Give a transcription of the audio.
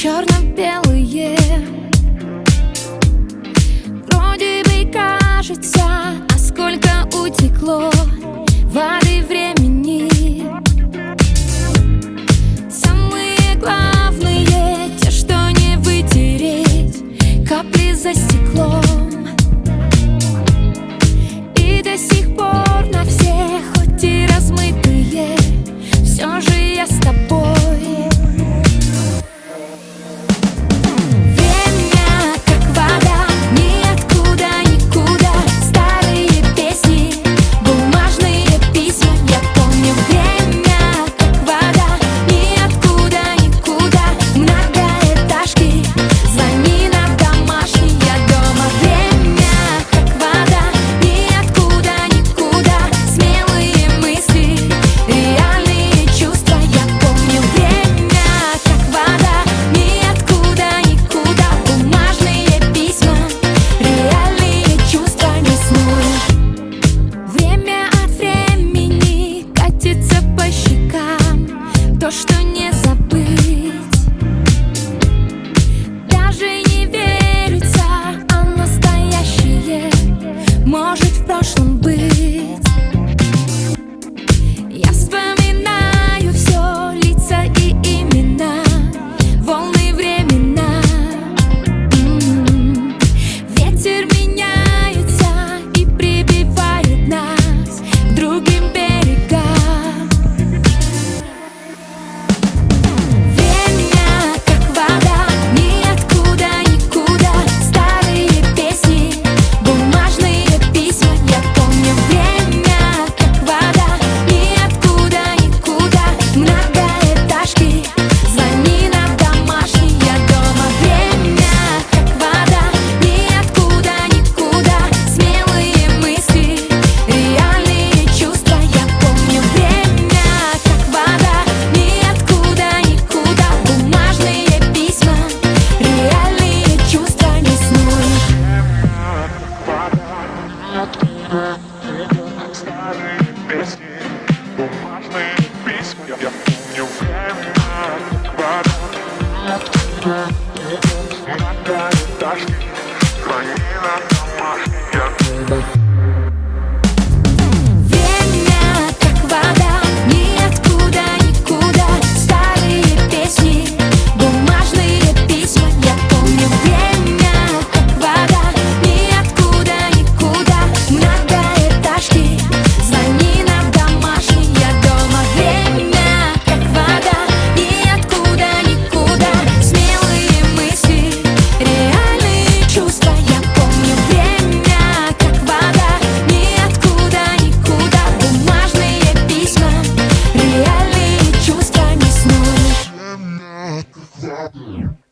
черно-белые. Вроде бы кажется, а сколько утекло воды времени. Самые главные, те, что не вытереть, капли за стеклом. И до сих пор на всех, хоть и размытые, все же я с тобой. То, что не забыть, даже не верится, а настоящее может в прошлом быть. Я вспоминаю все, лица и имена, волны времена. Ветер меняется и прибивает нас к другим берегам. Старые песни, бумажные письма. Я помню время, вода, многоэтажки, звони на домашний. Yeah.